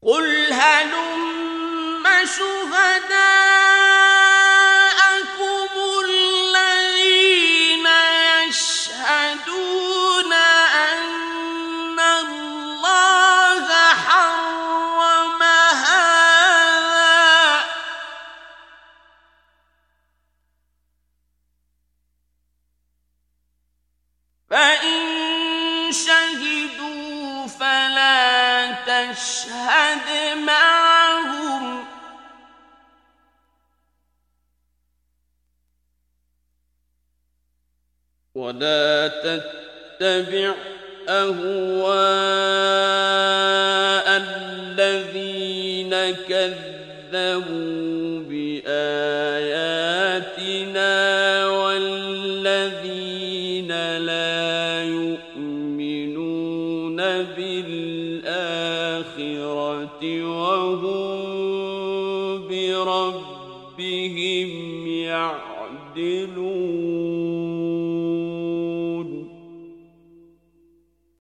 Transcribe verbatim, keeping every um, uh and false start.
قُلْ هَلُمَّ شُهَدَاءَكُمُ الَّذِينَ يَشْهَدُونَ أَنَّ اللَّهَ حَرَّمَ هَٰذَا ۖ فَإِن شَهِدُوا فَلَا تَشْهَدْ مَعَهُمْ ۚ وَلَا تَتَّبِعْ أَهْوَاءَ الَّذِينَ كَذَّبُوا بِآيَاتِنَا وَالَّذِينَ لَا يُؤْمِنُونَ بِالْآخِرَةِ وَهُم بِرَبِّهِمْ يَعْدِلُونَ